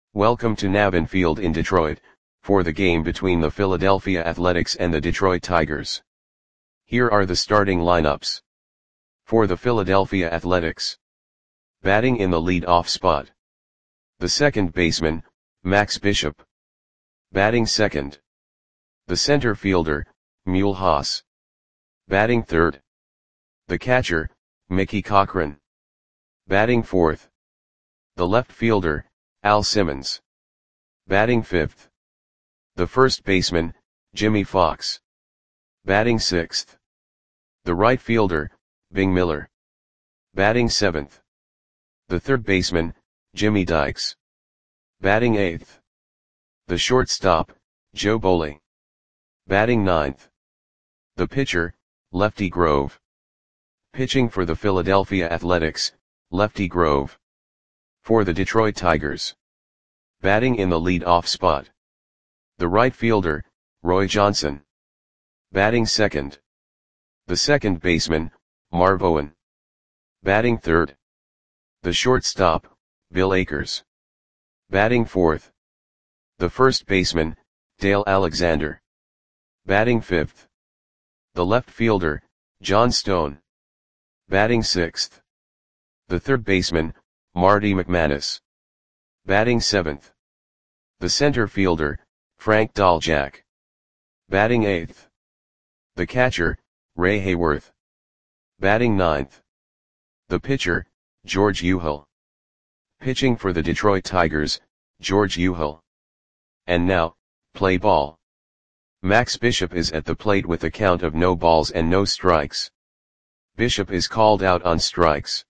Welcome to Navin Field in Detroit, for the game between the Philadelphia Athletics and the Detroit Tigers. Here are the starting lineups. For the Philadelphia Athletics. Batting in the lead-off spot. The second baseman, Max Bishop. Batting second. The center fielder, Mule Haas. Batting third. The catcher, Mickey Cochrane. Batting fourth. The left fielder, Al Simmons. Batting fifth. The first baseman, Jimmy Fox. Batting sixth. The right fielder, Bing Miller. Batting seventh. The third baseman, Jimmy Dykes. Batting eighth. The shortstop, Joe Bowley. Batting ninth. The pitcher, Lefty Grove. Pitching for the Philadelphia Athletics, Lefty Grove. For the Detroit Tigers. Batting in the lead-off spot. The right fielder, Roy Johnson. Batting second. The second baseman, Marv Owen. Batting third. The shortstop, Bill Akers. Batting fourth. The first baseman, Dale Alexander. Batting fifth. The left fielder, John Stone. Batting sixth. The third baseman, Marty McManus. Batting seventh. The center fielder, Frank Dahljack. Batting eighth. The catcher, Ray Hayworth. Batting ninth. The pitcher, George Uhill. Pitching for the Detroit Tigers, George Uhill. And now, play ball. Max Bishop is at the plate with a count of no balls and no strikes. Bishop is called out on strikes.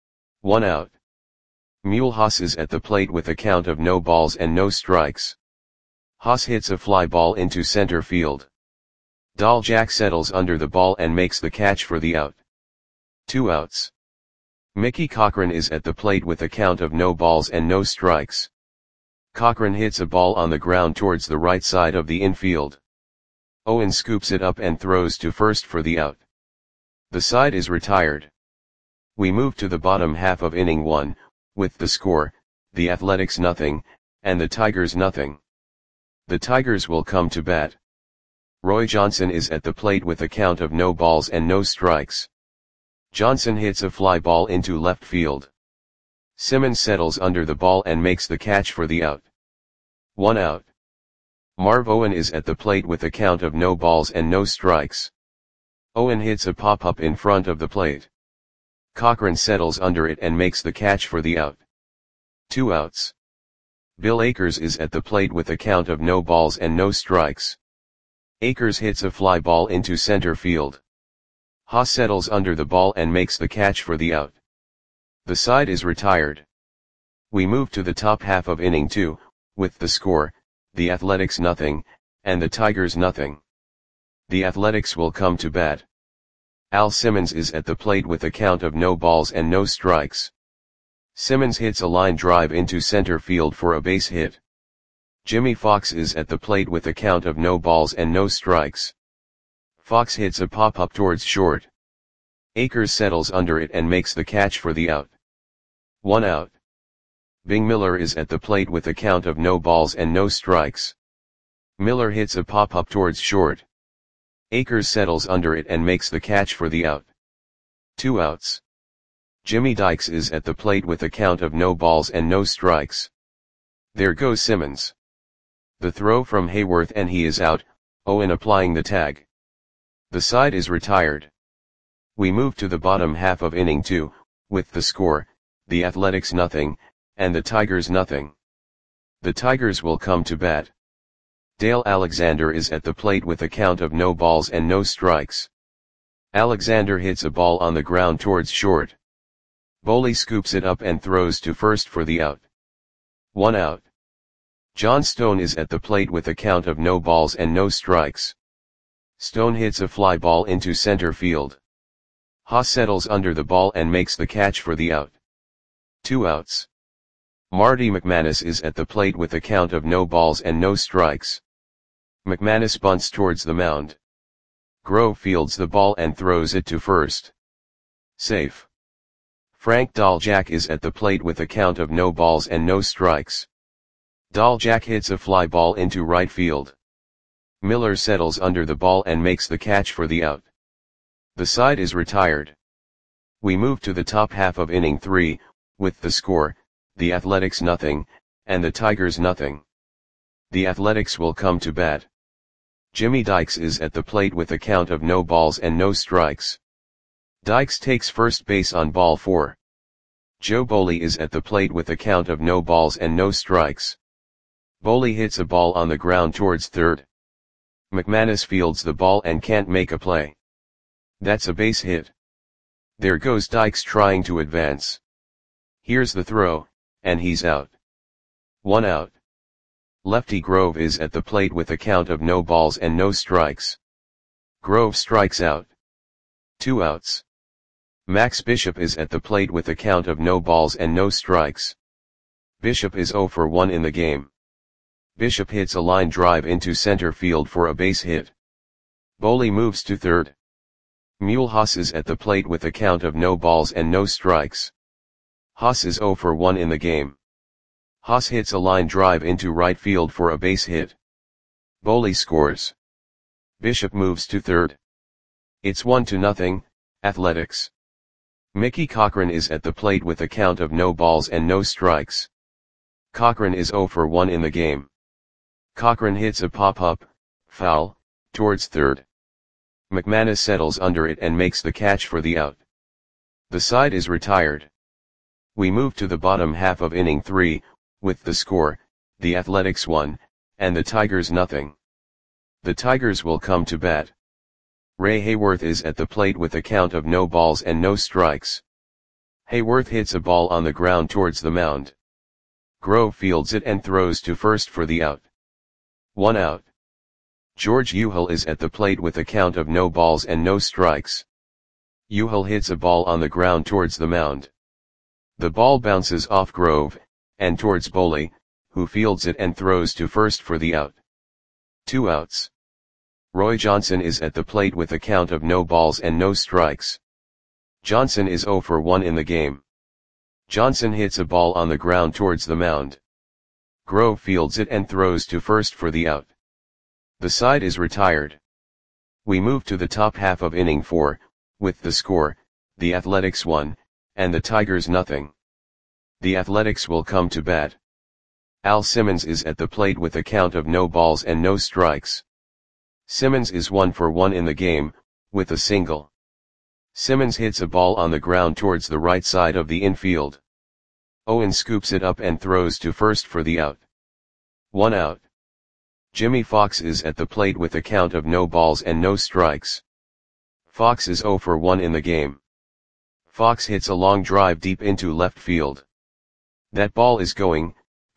1 out. Mule Haas is at the plate with a count of no balls and no strikes. Haas hits a fly ball into center field. Dahljack settles under the ball and makes the catch for the out. 2 outs. Mickey Cochrane is at the plate with a count of no balls and no strikes. Cochrane hits a ball on the ground towards the right side of the infield. Owen scoops it up and throws to first for the out. The side is retired. We move to the bottom half of inning 1, with the score, the Athletics 0, and the Tigers 0. The Tigers will come to bat. Roy Johnson is at the plate with a count of no balls and no strikes. Johnson hits a fly ball into left field. Simmons settles under the ball and makes the catch for the out. 1 out. Marv Owen is at the plate with a count of no balls and no strikes. Owen hits a pop-up in front of the plate. Cochrane settles under it and makes the catch for the out. 2 outs. Bill Akers is at the plate with a count of no balls and no strikes. Akers hits a fly ball into center field. Haas settles under the ball and makes the catch for the out. The side is retired. We move to the top half of inning 2, with the score, the Athletics 0, and the Tigers 0. The Athletics will come to bat. Al Simmons is at the plate with a count of no balls and no strikes. Simmons hits a line drive into center field for a base hit. Jimmy Fox is at the plate with a count of no balls and no strikes. Fox hits a pop-up towards short. Akers settles under it and makes the catch for the out. 1 out. Bing Miller is at the plate with a count of no balls and no strikes. Miller hits a pop-up towards short. Akers settles under it and makes the catch for the out. 2 outs. Jimmy Dykes is at the plate with a count of no balls and no strikes. There goes Simmons. The throw from Hayworth and he is out, Owen applying the tag. The side is retired. We move to the bottom half of inning 2, with the score, the Athletics 0, and the Tigers 0. The Tigers will come to bat. Dale Alexander is at the plate with a count of no balls and no strikes. Alexander hits a ball on the ground towards short. Bowley scoops it up and throws to first for the out. 1 out. John Stone is at the plate with a count of no balls and no strikes. Stone hits a fly ball into center field. Haas settles under the ball and makes the catch for the out. 2 outs. Marty McManus is at the plate with a count of no balls and no strikes. McManus bunts towards the mound. Grove fields the ball and throws it to first. Safe. Frank Dahljack is at the plate with a count of no balls and no strikes. Dahljack hits a fly ball into right field. Miller settles under the ball and makes the catch for the out. The side is retired. We move to the top half of inning 3, with the score, the Athletics nothing, and the Tigers nothing. The Athletics will come to bat. Jimmy Dykes is at the plate with a count of no balls and no strikes. Dykes takes first base on ball 4. Joe Boley is at the plate with a count of no balls and no strikes. Boley hits a ball on the ground towards third. McManus fields the ball and can't make a play. That's a base hit. There goes Dykes trying to advance. Here's the throw, and he's out. 1 out. Lefty Grove is at the plate with a count of no balls and no strikes. Grove strikes out. 2 outs. Max Bishop is at the plate with a count of no balls and no strikes. Bishop is 0 for 1 in the game. Bishop hits a line drive into center field for a base hit. Boley moves to third. Mulhouse is at the plate with a count of no balls and no strikes. Haas is 0 for 1 in the game. Haas hits a line drive into right field for a base hit. Boley scores. Bishop moves to third. It's 1-0, Athletics. Mickey Cochran is at the plate with a count of no balls and no strikes. Cochran is 0 for 1 in the game. Cochran hits a pop-up, foul, towards third. McManus settles under it and makes the catch for the out. The side is retired. We move to the bottom half of inning 3, with the score, the Athletics 1, and the Tigers nothing. The Tigers will come to bat. Ray Hayworth is at the plate with a count of no balls and no strikes. Hayworth hits a ball on the ground towards the mound. Grove fields it and throws to first for the out. 1 out. George Uhel is at the plate with a count of no balls and no strikes. Uhel hits a ball on the ground towards the mound. The ball bounces off Grove, and towards Boley, who fields it and throws to first for the out. 2 outs. Roy Johnson is at the plate with a count of no balls and no strikes. Johnson is 0 for 1 in the game. Johnson hits a ball on the ground towards the mound. Grove fields it and throws to first for the out. The side is retired. We move to the top half of inning 4, with the score, the Athletics 1, and the Tigers nothing. The Athletics will come to bat. Al Simmons is at the plate with a count of no balls and no strikes. Simmons is 1 for 1 in the game, with a single. Simmons hits a ball on the ground towards the right side of the infield. Owen scoops it up and throws to first for the out. 1 out. Jimmy Fox is at the plate with a count of no balls and no strikes. Fox is 0 for 1 in the game. Fox hits a long drive deep into left field. That ball is gone.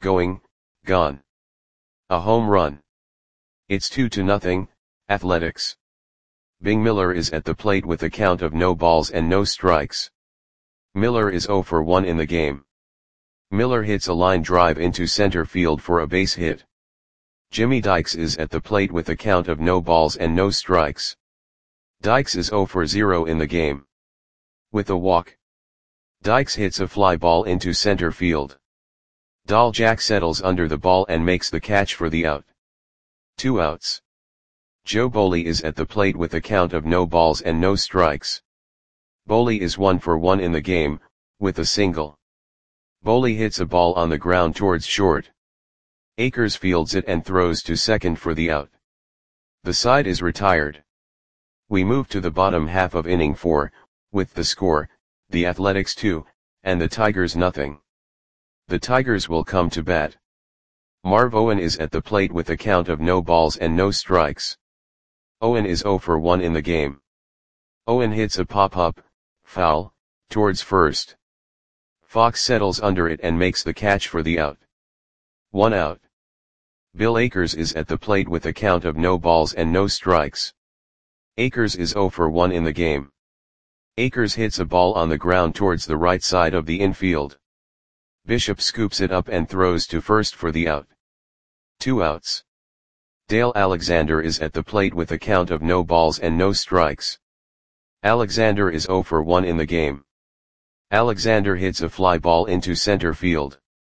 A home run. It's 2-0, Athletics. Bing Miller is at the plate with a count of no balls and no strikes. Miller is 0 for 1 in the game. Miller hits a line drive into center field for a base hit. Jimmy Dykes is at the plate with a count of no balls and no strikes. Dykes is 0 for 0 in the game. With a walk. Dykes hits a fly ball into center field. Dahljack settles under the ball and makes the catch for the out. 2 outs. Joe Boley is at the plate with a count of no balls and no strikes. Boley is 1 for 1 in the game, with a single. Boley hits a ball on the ground towards short. Akers fields it and throws to second for the out. The side is retired. We move to the bottom half of inning 4, with the score, the Athletics 2, and the Tigers nothing. The Tigers will come to bat. Marv Owen is at the plate with a count of no balls and no strikes. Owen is 0 for 1 in the game. Owen hits a pop-up, foul, towards first. Fox settles under it and makes the catch for the out. 1 out. Bill Akers is at the plate with a count of no balls and no strikes. Akers is 0 for 1 in the game. Akers hits a ball on the ground towards the right side of the infield. Bishop scoops it up and throws to first for the out. 2 outs. Dale Alexander is at the plate with a count of no balls and no strikes. Alexander is 0 for 1 in the game. Alexander hits a fly ball into center field.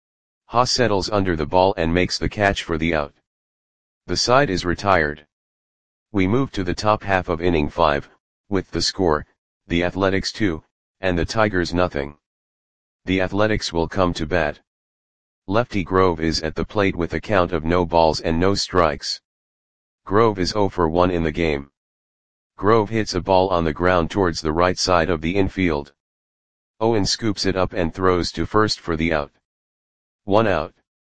Haas settles under the ball and makes the catch for the out. The side is retired. We move to the top half of inning 5, with the score, the Athletics 2, and the Tigers nothing. The Athletics will come to bat. Lefty Grove is at the plate with a count of no balls and no strikes. Grove is 0 for 1 in the game. Grove hits a ball on the ground towards the right side of the infield. Owen scoops it up and throws to first for the out. 1 out.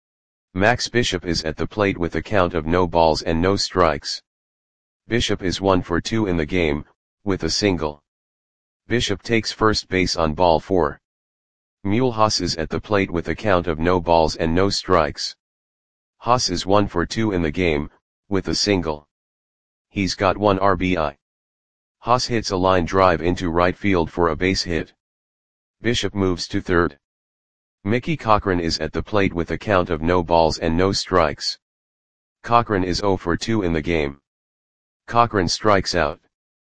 Max Bishop is at the plate with a count of no balls and no strikes. Bishop is 1 for 2 in the game, with a single. Bishop takes first base on ball 4. Mulhouse is at the plate with a count of no balls and no strikes. Haas is 1 for 2 in the game, with a single. He's got 1 RBI. Haas hits a line drive into right field for a base hit. Bishop moves to third. Mickey Cochran is at the plate with a count of no balls and no strikes. Cochran is 0 for 2 in the game. Cochran strikes out.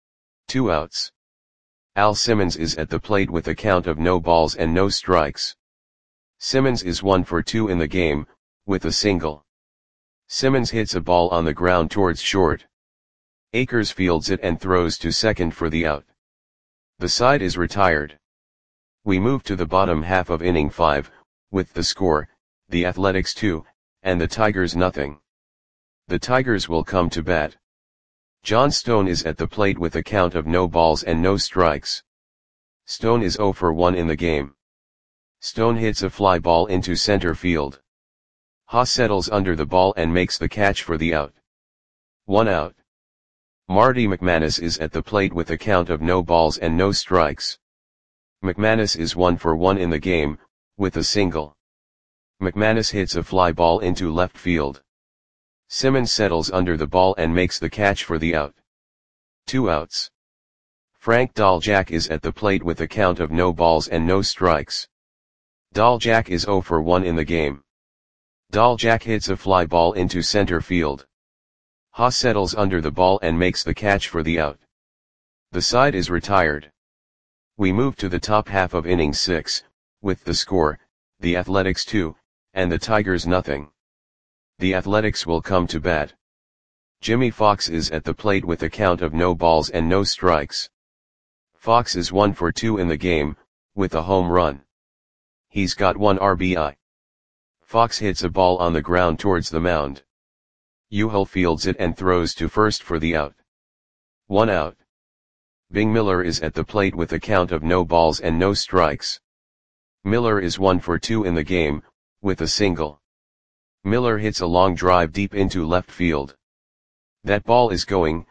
2 outs. Al Simmons is at the plate with a count of no balls and no strikes. Simmons is 1 for 2 in the game, with a single. Simmons hits a ball on the ground towards short. Akers fields it and throws to second for the out. The side is retired. We move to the bottom half of inning 5, with the score, the Athletics 2, and the Tigers nothing. The Tigers will come to bat. John Stone is at the plate with a count of no balls and no strikes. Stone is 0 for 1 in the game. Stone hits a fly ball into center field. Haas settles under the ball and makes the catch for the out. 1 out. Marty McManus is at the plate with a count of no balls and no strikes. McManus is 1 for 1 in the game, with a single. McManus hits a fly ball into left field. Simmons settles under the ball and makes the catch for the out. 2 outs. Frank Daljak is at the plate with a count of no balls and no strikes. Daljak is 0 for 1 in the game. Daljak hits a fly ball into center field. Haas settles under the ball and makes the catch for the out. The side is retired. We move to the top half of inning 6, with the score, the Athletics 2, and the Tigers nothing. The Athletics will come to bat. Jimmy Fox is at the plate with a count of no balls and no strikes. Fox is 1 for 2 in the game, with a home run. He's got 1 RBI. Fox hits a ball on the ground towards the mound. Uhl fields it and throws to first for the out. 1 out. Bing Miller is at the plate with a count of no balls and no strikes. Miller is 1 for 2 in the game, with a single. Miller hits a long drive deep into left field. That ball is gone.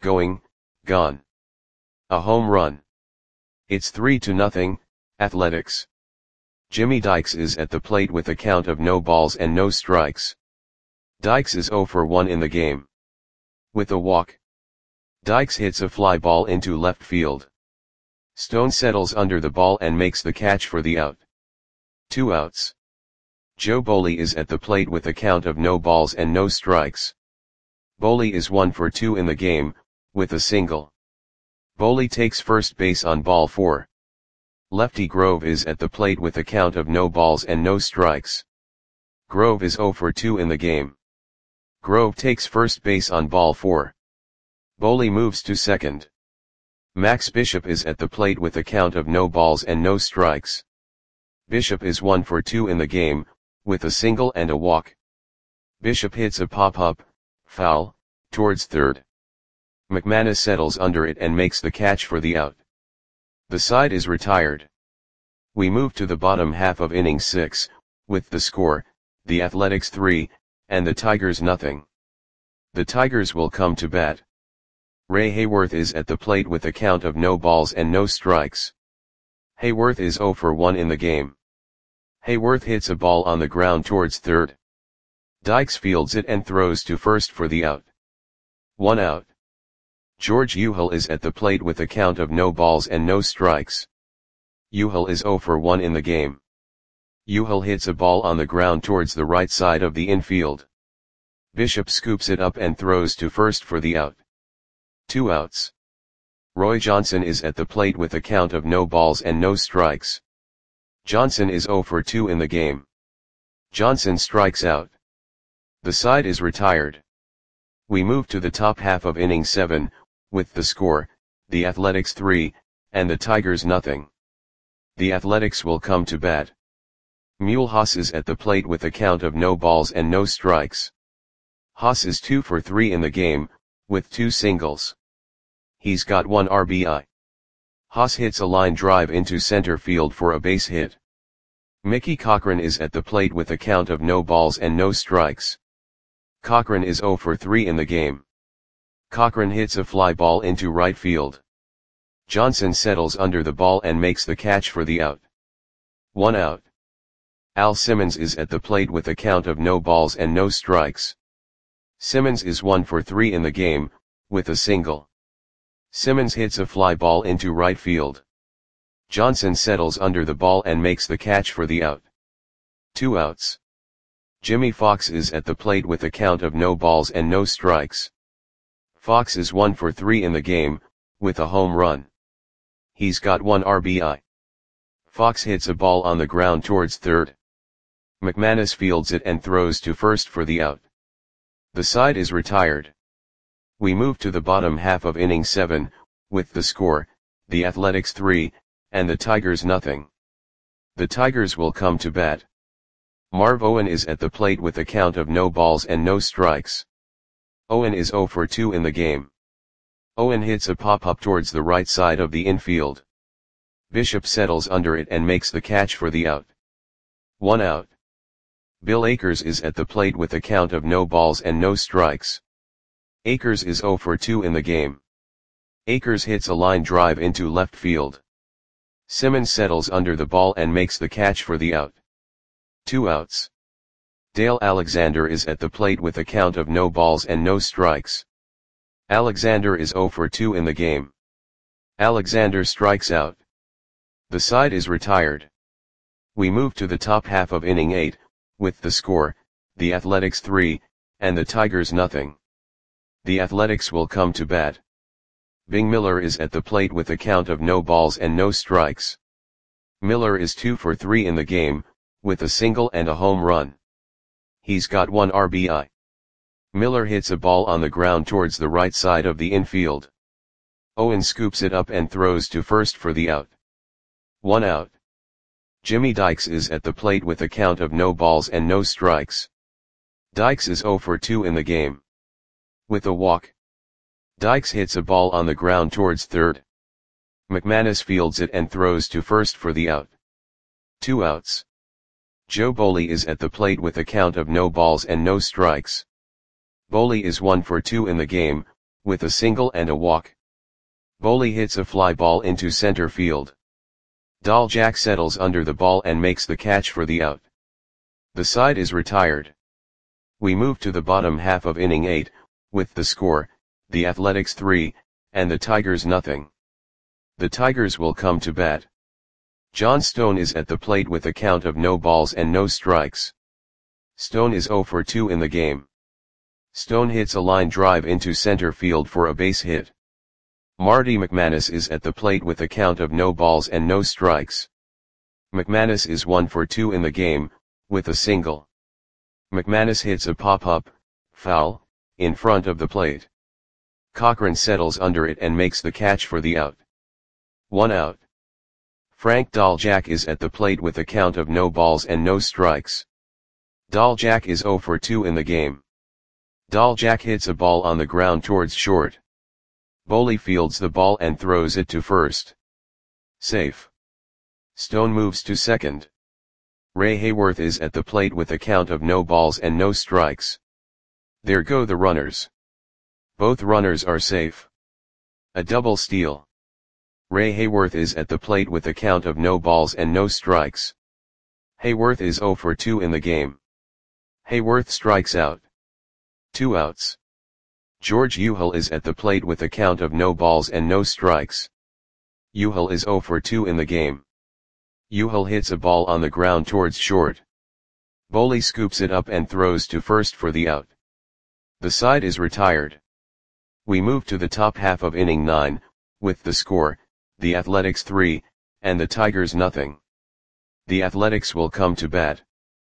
A home run. It's 3-0, Athletics. Jimmy Dykes is at the plate with a count of no balls and no strikes. Dykes is 0 for 1 in the game. With a walk. Dykes hits a fly ball into left field. Stone settles under the ball and makes the catch for the out. 2 outs. Joe Boley is at the plate with a count of no balls and no strikes. Boley is 1 for 2 in the game, with a single. Boley takes first base on ball 4. Lefty Grove is at the plate with a count of no balls and no strikes. Grove is 0 for 2 in the game. Grove takes first base on ball 4. Boley moves to second. Max Bishop is at the plate with a count of no balls and no strikes. Bishop is 1 for 2 in the game, with a single and a walk. Bishop hits a pop-up, foul, towards third. McManus settles under it and makes the catch for the out. The side is retired. We move to the bottom half of inning 6, with the score, the Athletics 3, and the Tigers nothing. The Tigers will come to bat. Ray Hayworth is at the plate with a count of no balls and no strikes. Hayworth is 0 for 1 in the game. Hayworth hits a ball on the ground towards third. Dykes fields it and throws to first for the out. 1 out. George Uhl is at the plate with a count of no balls and no strikes. Uhl is 0 for 1 in the game. Uhl hits a ball on the ground towards the right side of the infield. Bishop scoops it up and throws to first for the out. 2 outs. Roy Johnson is at the plate with a count of no balls and no strikes. Johnson is 0 for 2 in the game. Johnson strikes out. The side is retired. We move to the top half of inning 7, with the score, the Athletics 3, and the Tigers nothing. The Athletics will come to bat. Mulhouse is at the plate with a count of no balls and no strikes. Haas is 2 for 3 in the game, with 2 singles. He's got 1 RBI. Haas hits a line drive into center field for a base hit. Mickey Cochrane is at the plate with a count of no balls and no strikes. Cochrane is 0 for 3 in the game. Cochrane hits a fly ball into right field. Johnson settles under the ball and makes the catch for the out. 1 out. Al Simmons is at the plate with a count of no balls and no strikes. Simmons is 1 for 3 in the game, with a single. Simmons hits a fly ball into right field. Johnson settles under the ball and makes the catch for the out. 2 outs. Jimmy Fox is at the plate with a count of no balls and no strikes. Fox is 1 for 3 in the game, with a home run. He's got 1 RBI. Fox hits a ball on the ground towards third. McManus fields it and throws to first for the out. The side is retired. We move to the bottom half of inning 7, with the score, the Athletics 3, and the Tigers nothing. The Tigers will come to bat. Marv Owen is at the plate with a count of no balls and no strikes. Owen is 0 for 2 in the game. Owen hits a pop-up towards the right side of the infield. Bishop settles under it and makes the catch for the out. 1 out. Bill Akers is at the plate with a count of no balls and no strikes. Akers is 0 for 2 in the game. Akers hits a line drive into left field. Simmons settles under the ball and makes the catch for the out. 2 outs. Dale Alexander is at the plate with a count of no balls and no strikes. Alexander is 0 for 2 in the game. Alexander strikes out. The side is retired. We move to the top half of inning 8, with the score, the Athletics 3, and the Tigers nothing. The Athletics will come to bat. Bing Miller is at the plate with a count of no balls and no strikes. Miller is 2 for 3 in the game, with a single and a home run. He's got 1 RBI. Miller hits a ball on the ground towards the right side of the infield. Owen scoops it up and throws to first for the out. 1 out. Jimmy Dykes is at the plate with a count of no balls and no strikes. Dykes is 0 for 2 in the game. With a walk. Dykes hits a ball on the ground towards third. McManus fields it and throws to first for the out. 2 outs. Joe Boley is at the plate with a count of no balls and no strikes. Boley is 1 for 2 in the game, with a single and a walk. Boley hits a fly ball into center field. Daljak settles under the ball and makes the catch for the out. The side is retired. We move to the bottom half of inning 8, with the score, the Athletics 3, and the Tigers nothing. The Tigers will come to bat. John Stone is at the plate with a count of no balls and no strikes. Stone is 0 for 2 in the game. Stone hits a line drive into center field for a base hit. Marty McManus is at the plate with a count of no balls and no strikes. McManus is 1 for 2 in the game, with a single. McManus hits a pop-up, foul, in front of the plate. Cochrane settles under it and makes the catch for the out. 1 out. Frank Daljak is at the plate with a count of no balls and no strikes. Daljak is 0 for 2 in the game. Daljak hits a ball on the ground towards short. Boley fields the ball and throws it to first. Safe. Stone moves to second. Ray Hayworth is at the plate with a count of no balls and no strikes. There go the runners. Both runners are safe. A double steal. Ray Hayworth is at the plate with a count of no balls and no strikes. Hayworth is 0 for 2 in the game. Hayworth strikes out. 2 outs. George Uhel is at the plate with a count of no balls and no strikes. Uhel is 0 for 2 in the game. Uhel hits a ball on the ground towards short. Boley scoops it up and throws to first for the out. The side is retired. We move to the top half of inning 9, with the score, the Athletics 3, and the Tigers nothing. The Athletics will come to bat.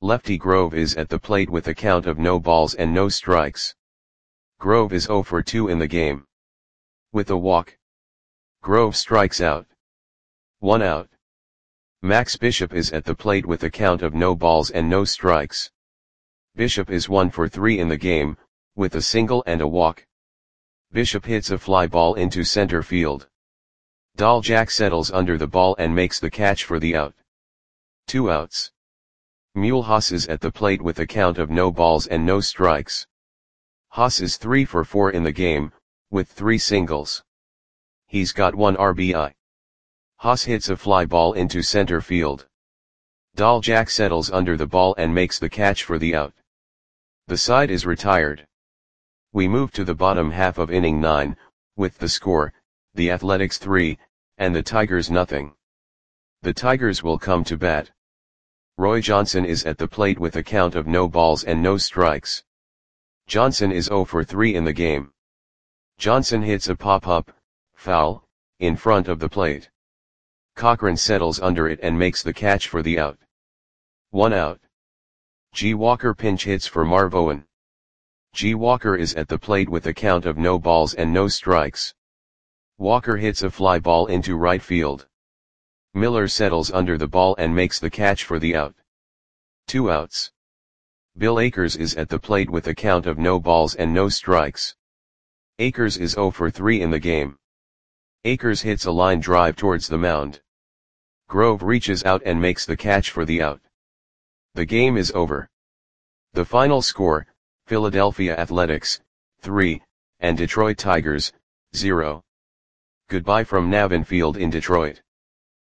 Lefty Grove is at the plate with a count of no balls and no strikes. Grove is 0 for 2 in the game. With a walk, Grove strikes out. 1 out. Max Bishop is at the plate with a count of no balls and no strikes. Bishop is 1 for 3 in the game, with a single and a walk. Bishop hits a fly ball into center field. Dahljack settles under the ball and makes the catch for the out. 2 outs. Mulhouse is at the plate with a count of no balls and no strikes. Haas is 3 for 4 in the game, with 3 singles. He's got 1 RBI. Haas hits a fly ball into center field. Dahljack settles under the ball and makes the catch for the out. The side is retired. We move to the bottom half of inning 9, with the score, the Athletics 3, and the Tigers nothing. The Tigers will come to bat. Roy Johnson is at the plate with a count of no balls and no strikes. Johnson is 0 for 3 in the game. Johnson hits a pop-up, foul, in front of the plate. Cochran settles under it and makes the catch for the out. 1 out. G. Walker pinch hits for Marv Owen. G. Walker is at the plate with a count of no balls and no strikes. Walker hits a fly ball into right field. Miller settles under the ball and makes the catch for the out. 2 outs. Bill Akers is at the plate with a count of no balls and no strikes. Akers is 0 for 3 in the game. Akers hits a line drive towards the mound. Grove reaches out and makes the catch for the out. The game is over. The final score, Philadelphia Athletics, 3, and Detroit Tigers, 0. Goodbye from Navin Field in Detroit.